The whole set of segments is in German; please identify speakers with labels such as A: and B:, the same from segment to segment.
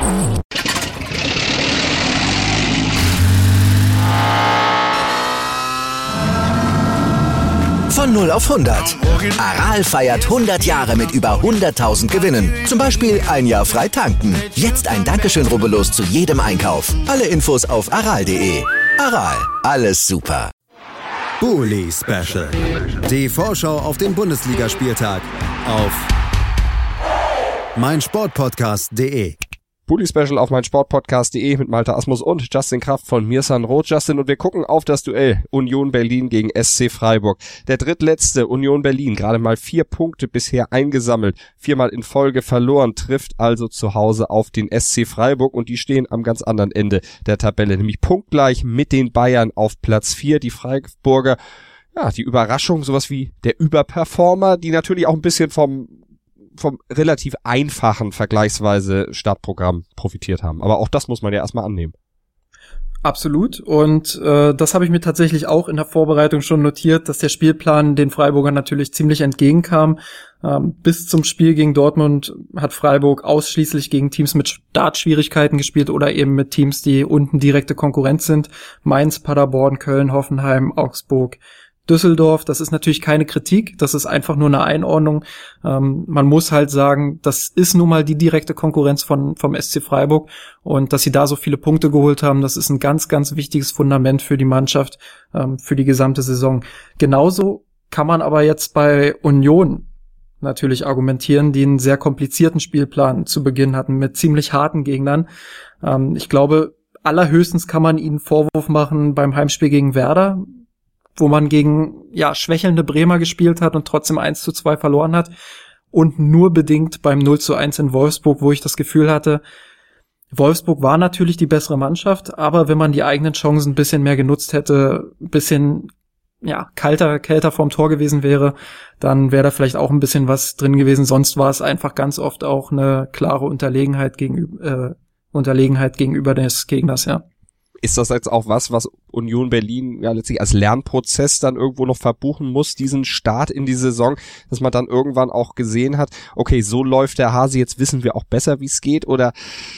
A: Von 0 auf 100. Aral feiert 100 Jahre mit über 100.000 Gewinnen. Zum Beispiel ein Jahr frei tanken. Jetzt ein Dankeschön, rubbellos zu jedem Einkauf. Alle Infos auf aral.de. Aral, alles super.
B: Bully Special. Die Vorschau auf den Bundesligaspieltag auf meinsportpodcast.de.
C: Bully Special auf meinsportpodcast.de mit Malte Asmus und Justin Kraft von Mirsan Roth. Justin, und wir gucken auf das Duell Union Berlin gegen SC Freiburg. Der drittletzte Union Berlin, gerade mal 4 Punkte bisher eingesammelt, 4-mal in Folge verloren, trifft also zu Hause auf den SC Freiburg und die stehen am ganz anderen Ende der Tabelle, nämlich punktgleich mit den Bayern auf Platz 4. Die Freiburger, ja, die Überraschung, sowas wie der Überperformer, die natürlich auch ein bisschen vom relativ einfachen vergleichsweise Startprogramm profitiert haben. Aber auch das muss man ja erstmal annehmen.
D: Absolut. Und das habe ich mir tatsächlich auch in der Vorbereitung schon notiert, dass der Spielplan den Freiburgern natürlich ziemlich entgegenkam. Bis zum Spiel gegen Dortmund hat Freiburg ausschließlich gegen Teams mit Startschwierigkeiten gespielt oder eben mit Teams, die unten direkte Konkurrenz sind. Mainz, Paderborn, Köln, Hoffenheim, Augsburg, Düsseldorf. Das ist natürlich keine Kritik, das ist einfach nur eine Einordnung. Man muss halt sagen, das ist nun mal die direkte Konkurrenz vom SC Freiburg, und dass sie da so viele Punkte geholt haben, das ist ein ganz, ganz wichtiges Fundament für die Mannschaft, für die gesamte Saison. Genauso kann man aber jetzt bei Union natürlich argumentieren, die einen sehr komplizierten Spielplan zu Beginn hatten mit ziemlich harten Gegnern. Ich glaube, allerhöchstens kann man ihnen Vorwurf machen beim Heimspiel gegen Werder, wo man gegen schwächelnde Bremer gespielt hat und trotzdem 1:2 verloren hat, und nur bedingt beim 0:1 in Wolfsburg, wo ich das Gefühl hatte, Wolfsburg war natürlich die bessere Mannschaft, aber wenn man die eigenen Chancen ein bisschen mehr genutzt hätte, ein bisschen kälter vorm Tor gewesen wäre, dann wäre da vielleicht auch ein bisschen was drin gewesen. Sonst war es einfach ganz oft auch eine klare Unterlegenheit gegenüber des Gegners, ja.
C: Ist das jetzt auch was Union Berlin ja letztlich als Lernprozess dann irgendwo noch verbuchen muss, diesen Start in die Saison, dass man dann irgendwann auch gesehen hat, okay, so läuft der Hase, jetzt wissen wir auch besser, wie es geht, oder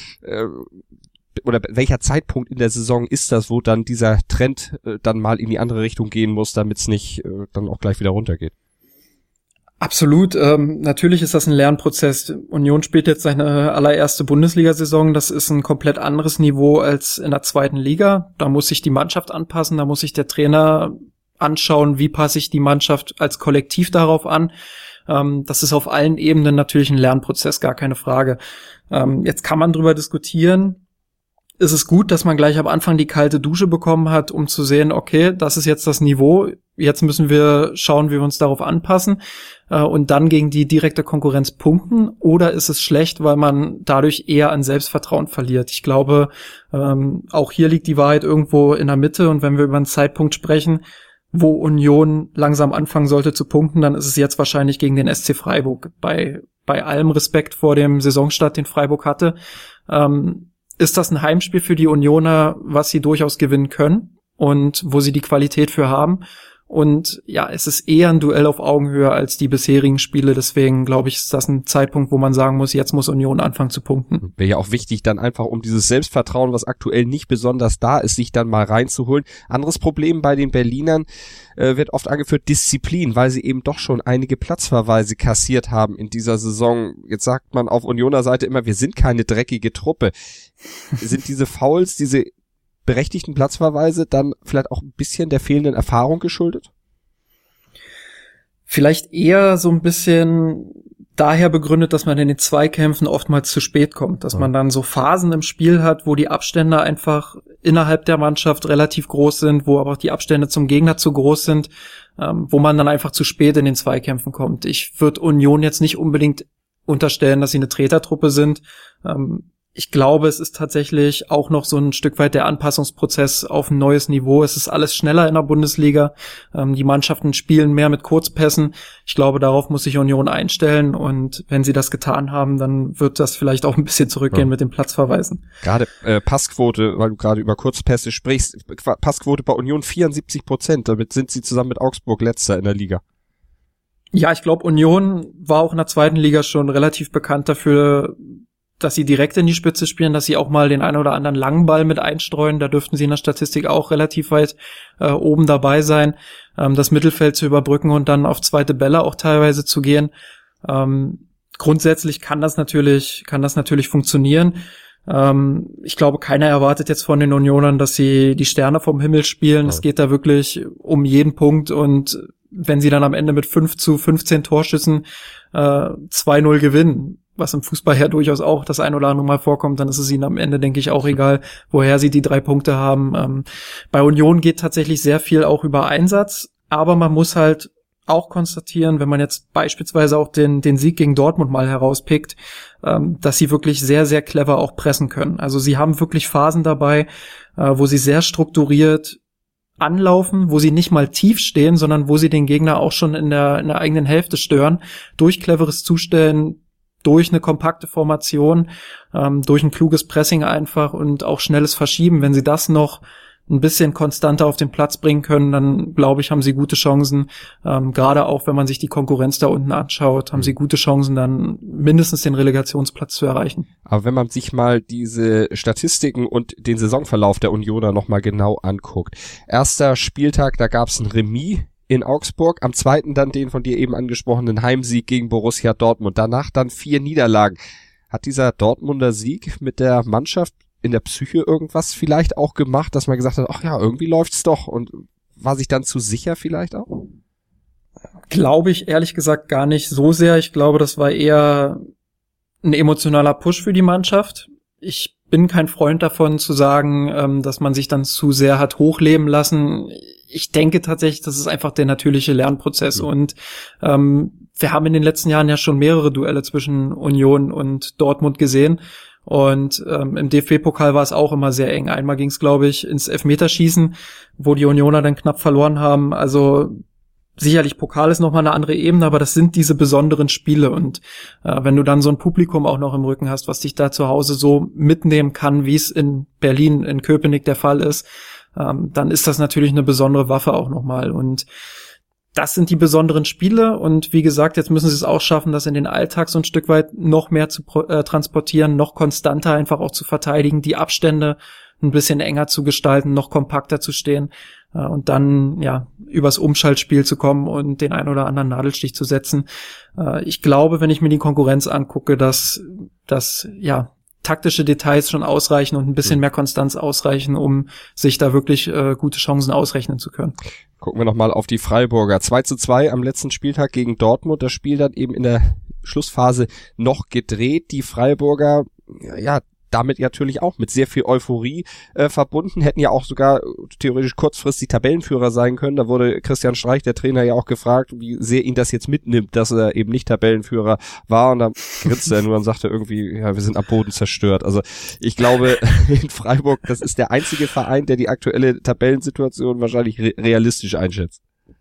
C: welcher Zeitpunkt in der Saison ist das, wo dann dieser Trend dann mal in die andere Richtung gehen muss, damit es nicht dann auch gleich wieder runtergeht?
D: Absolut, natürlich ist das ein Lernprozess. Union spielt jetzt seine allererste Bundesliga-Saison, das ist ein komplett anderes Niveau als in der zweiten Liga. Da muss sich die Mannschaft anpassen, da muss sich der Trainer anschauen, wie passe ich die Mannschaft als Kollektiv darauf an. Das ist auf allen Ebenen natürlich ein Lernprozess, gar keine Frage. Jetzt kann man drüber diskutieren. Ist es gut, dass man gleich am Anfang die kalte Dusche bekommen hat, um zu sehen, okay, das ist jetzt das Niveau, jetzt müssen wir schauen, wie wir uns darauf anpassen und dann gegen die direkte Konkurrenz punkten? Oder ist es schlecht, weil man dadurch eher an Selbstvertrauen verliert? Ich glaube, auch hier liegt die Wahrheit irgendwo in der Mitte, und wenn wir über einen Zeitpunkt sprechen, wo Union langsam anfangen sollte zu punkten, dann ist es jetzt wahrscheinlich gegen den SC Freiburg. Bei allem Respekt vor dem Saisonstart, den Freiburg hatte, ist das ein Heimspiel für die Unioner, was sie durchaus gewinnen können und wo sie die Qualität für haben. Und ja, es ist eher ein Duell auf Augenhöhe als die bisherigen Spiele. Deswegen glaube ich, ist das ein Zeitpunkt, wo man sagen muss, jetzt muss Union anfangen zu punkten.
C: Wäre ja auch wichtig, dann einfach um dieses Selbstvertrauen, was aktuell nicht besonders da ist, sich dann mal reinzuholen. Anderes Problem bei den Berlinern wird oft angeführt, Disziplin, weil sie eben doch schon einige Platzverweise kassiert haben in dieser Saison. Jetzt sagt man auf Unioner Seite immer, wir sind keine dreckige Truppe. Sind diese Fouls, diese berechtigten Platzverweise dann vielleicht auch ein bisschen der fehlenden Erfahrung geschuldet?
D: Vielleicht eher so ein bisschen daher begründet, dass man in den Zweikämpfen oftmals zu spät kommt, dass man dann so Phasen im Spiel hat, wo die Abstände einfach innerhalb der Mannschaft relativ groß sind, wo aber auch die Abstände zum Gegner zu groß sind, wo man dann einfach zu spät in den Zweikämpfen kommt. Ich würde Union jetzt nicht unbedingt unterstellen, dass sie eine Tretertruppe sind. Ich glaube, es ist tatsächlich auch noch so ein Stück weit der Anpassungsprozess auf ein neues Niveau. Es ist alles schneller in der Bundesliga. Die Mannschaften spielen mehr mit Kurzpässen. Ich glaube, darauf muss sich Union einstellen. Und wenn sie das getan haben, dann wird das vielleicht auch ein bisschen zurückgehen mit den Platzverweisen.
C: Gerade Passquote, weil du gerade über Kurzpässe sprichst, Passquote bei Union 74%. Damit sind sie zusammen mit Augsburg Letzter in der Liga. Ja,
D: ich glaube, Union war auch in der zweiten Liga schon relativ bekannt dafür, dass sie direkt in die Spitze spielen, dass sie auch mal den einen oder anderen langen Ball mit einstreuen. Da dürften sie in der Statistik auch relativ weit oben dabei sein, das Mittelfeld zu überbrücken und dann auf zweite Bälle auch teilweise zu gehen. Grundsätzlich kann das natürlich funktionieren. Ich glaube, keiner erwartet jetzt von den Unionern, dass sie die Sterne vom Himmel spielen. Es geht da wirklich um jeden Punkt, und wenn sie dann am Ende mit 5-15 Torschüssen 2-0 gewinnen, was im Fußball ja durchaus auch das ein oder andere Mal vorkommt, dann ist es ihnen am Ende, denke ich, auch egal, woher sie die 3 Punkte haben. Bei Union geht tatsächlich sehr viel auch über Einsatz, aber man muss halt auch konstatieren, wenn man jetzt beispielsweise auch den Sieg gegen Dortmund mal herauspickt, dass sie wirklich sehr, sehr clever auch pressen können. Also sie haben wirklich Phasen dabei, wo sie sehr strukturiert anlaufen, wo sie nicht mal tief stehen, sondern wo sie den Gegner auch schon in der eigenen Hälfte stören, durch cleveres Zustellen, durch eine kompakte Formation, durch ein kluges Pressing einfach und auch schnelles Verschieben. Wenn sie das noch ein bisschen konstanter auf den Platz bringen können, dann glaube ich, haben sie gute Chancen, gerade auch wenn man sich die Konkurrenz da unten anschaut, haben sie gute Chancen, dann mindestens den Relegationsplatz zu erreichen.
C: Aber wenn man sich mal diese Statistiken und den Saisonverlauf der Unioner nochmal genau anguckt. Erster Spieltag, da gab es ein Remis in Augsburg, am zweiten dann den von dir eben angesprochenen Heimsieg gegen Borussia Dortmund, danach dann 4 Niederlagen. Hat dieser Dortmunder Sieg mit der Mannschaft in der Psyche irgendwas vielleicht auch gemacht, dass man gesagt hat, ach ja, irgendwie läuft's doch, und war sich dann zu sicher vielleicht auch?
D: Glaube ich ehrlich gesagt gar nicht so sehr. Ich glaube, das war eher ein emotionaler Push für die Mannschaft. Ich bin kein Freund davon zu sagen, dass man sich dann zu sehr hat hochleben lassen. Ich denke tatsächlich, das ist einfach der natürliche Lernprozess. Und wir haben in den letzten Jahren ja schon mehrere Duelle zwischen Union und Dortmund gesehen. Und im DFB-Pokal war es auch immer sehr eng. Einmal ging es, glaube ich, ins Elfmeterschießen, wo die Unioner dann knapp verloren haben. Also sicherlich, Pokal ist nochmal eine andere Ebene, aber das sind diese besonderen Spiele. Und wenn du dann so ein Publikum auch noch im Rücken hast, was dich da zu Hause so mitnehmen kann, wie es in Berlin, in Köpenick der Fall ist, dann ist das natürlich eine besondere Waffe auch nochmal. Und das sind die besonderen Spiele, und wie gesagt, jetzt müssen sie es auch schaffen, das in den Alltag so ein Stück weit noch mehr zu transportieren, noch konstanter einfach auch zu verteidigen, die Abstände ein bisschen enger zu gestalten, noch kompakter zu stehen und dann ja übers Umschaltspiel zu kommen und den ein oder anderen Nadelstich zu setzen. Ich glaube, wenn ich mir die Konkurrenz angucke, dass ja taktische Details schon ausreichen und ein bisschen mehr Konstanz ausreichen, um sich da wirklich gute Chancen ausrechnen zu können.
C: Gucken wir nochmal auf die Freiburger. 2:2 am letzten Spieltag gegen Dortmund. Das Spiel dann eben in der Schlussphase noch gedreht. Die Freiburger, ja, damit natürlich auch mit sehr viel Euphorie verbunden, hätten ja auch sogar theoretisch kurzfristig Tabellenführer sein können. Da wurde Christian Streich, der Trainer, ja auch gefragt, wie sehr ihn das jetzt mitnimmt, dass er eben nicht Tabellenführer war, und dann grinste er nur und sagte irgendwie, ja, wir sind am Boden zerstört. Also ich glaube, in Freiburg, das ist der einzige Verein, der die aktuelle Tabellensituation wahrscheinlich realistisch einschätzt.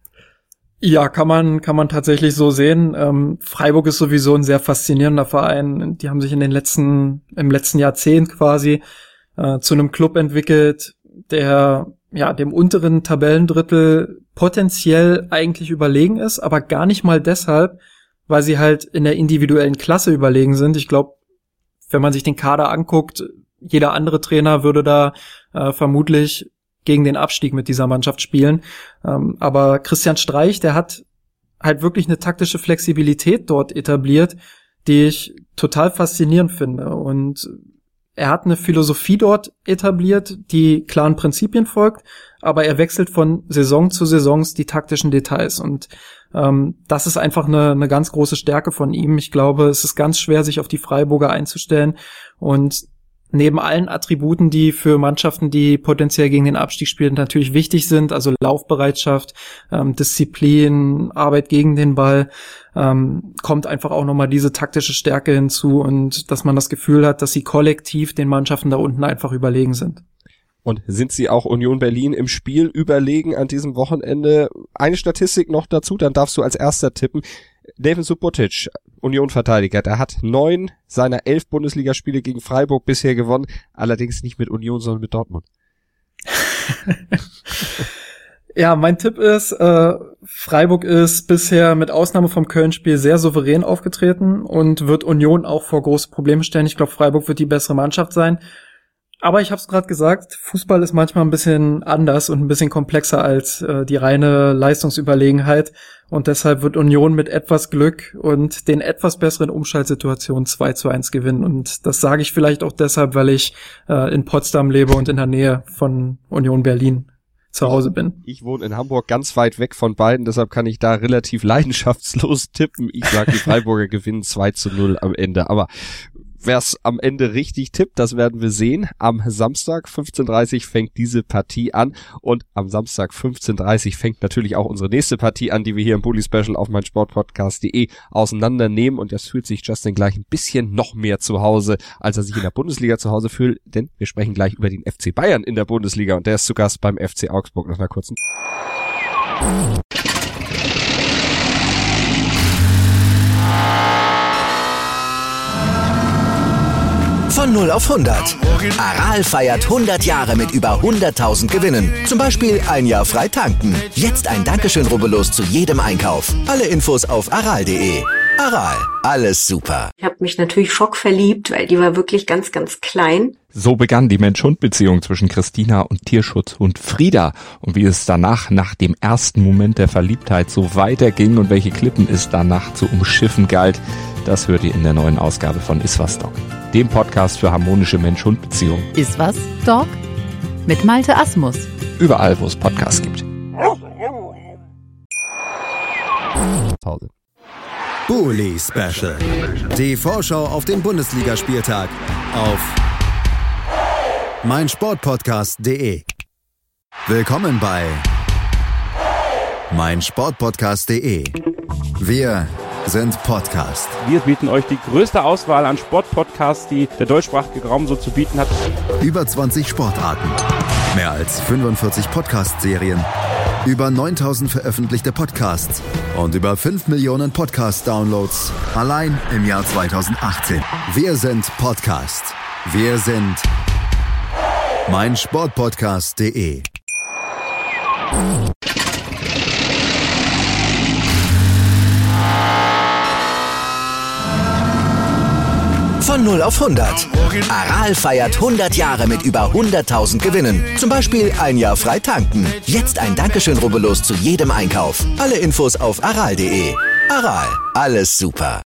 D: Ja, kann man tatsächlich so sehen. Freiburg ist sowieso ein sehr faszinierender Verein. Die haben sich im letzten Jahrzehnt quasi zu einem Club entwickelt, der ja dem unteren Tabellendrittel potenziell eigentlich überlegen ist, aber gar nicht mal deshalb, weil sie halt in der individuellen Klasse überlegen sind. Ich glaube, wenn man sich den Kader anguckt, jeder andere Trainer würde da vermutlich gegen den Abstieg mit dieser Mannschaft spielen. Aber Christian Streich, der hat halt wirklich eine taktische Flexibilität dort etabliert, die ich total faszinierend finde. Und er hat eine Philosophie dort etabliert, die klaren Prinzipien folgt, aber er wechselt von Saison zu Saison die taktischen Details. Und das ist einfach eine ganz große Stärke von ihm. Ich glaube, es ist ganz schwer, sich auf die Freiburger einzustellen. Und neben allen Attributen, die für Mannschaften, die potenziell gegen den Abstieg spielen, natürlich wichtig sind, also Laufbereitschaft, Disziplin, Arbeit gegen den Ball, kommt einfach auch nochmal diese taktische Stärke hinzu, und dass man das Gefühl hat, dass sie kollektiv den Mannschaften da unten einfach überlegen sind.
C: Und sind sie auch Union Berlin im Spiel überlegen an diesem Wochenende? Eine Statistik noch dazu, dann darfst du als erster tippen. Neven Subotic, Union-Verteidiger, der hat 9 seiner 11 Bundesligaspiele gegen Freiburg bisher gewonnen, allerdings nicht mit Union, sondern mit Dortmund.
D: Ja, mein Tipp ist, Freiburg ist bisher mit Ausnahme vom Köln-Spiel sehr souverän aufgetreten und wird Union auch vor große Probleme stellen. Ich glaube, Freiburg wird die bessere Mannschaft sein. Aber ich habe es gerade gesagt, Fußball ist manchmal ein bisschen anders und ein bisschen komplexer als die reine Leistungsüberlegenheit. Und deshalb wird Union mit etwas Glück und den etwas besseren Umschaltsituationen 2:1 gewinnen. Und das sage ich vielleicht auch deshalb, weil ich in Potsdam lebe und in der Nähe von Union Berlin zu Hause bin.
C: Ich wohne in Hamburg, ganz weit weg von beiden, deshalb kann ich da relativ leidenschaftslos tippen. Ich sage, die Freiburger gewinnen 2:0 am Ende. Aber wer es am Ende richtig tippt, das werden wir sehen. Am Samstag 15:30 fängt diese Partie an und am Samstag 15:30 fängt natürlich auch unsere nächste Partie an, die wir hier im Bully Special auf meinsportpodcast.de auseinandernehmen, und das fühlt sich Justin gleich ein bisschen noch mehr zu Hause, als er sich in der Bundesliga zu Hause fühlt, denn wir sprechen gleich über den FC Bayern in der Bundesliga und der ist zu Gast beim FC Augsburg. Nach einer kurzen
A: Von 0 auf 100. Aral feiert 100 Jahre mit über 100.000 Gewinnen. Zum Beispiel ein Jahr frei tanken. Jetzt ein Dankeschön, rubbellos zu jedem Einkauf. Alle Infos auf aral.de. Aral, alles super.
E: Ich habe mich natürlich schockverliebt, weil die war wirklich ganz, ganz klein.
F: So begann die Mensch-Hund-Beziehung zwischen Christina und Tierschutzhund Frieda. Und wie es danach, nach dem ersten Moment der Verliebtheit, so weiterging und welche Klippen es danach zu umschiffen galt, das hört ihr in der neuen Ausgabe von Iswas Dog, dem Podcast für harmonische Mensch-Hund-Beziehungen.
G: Iswas Dog mit Malte Asmus.
F: Überall, wo es Podcasts gibt.
C: Pause.
B: Bully Special. Die Vorschau auf den Bundesligaspieltag auf meinsportpodcast.de. Willkommen bei meinsportpodcast.de. Wir sind Podcast.
H: Wir bieten euch die größte Auswahl an Sportpodcasts, die der deutschsprachige Raum so zu bieten hat.
B: Über 20 Sportarten, mehr als 45 Podcast-Serien, über 9000 veröffentlichte Podcasts und über 5 Millionen Podcast-Downloads allein im Jahr 2018. Wir sind Podcast. Wir sind meinsportpodcast.de.
A: Von 0 auf 100. Aral feiert 100 Jahre mit über 100.000 Gewinnen. Zum Beispiel ein Jahr frei tanken. Jetzt ein Dankeschön, rubbellos zu jedem Einkauf. Alle Infos auf aral.de. Aral, alles super.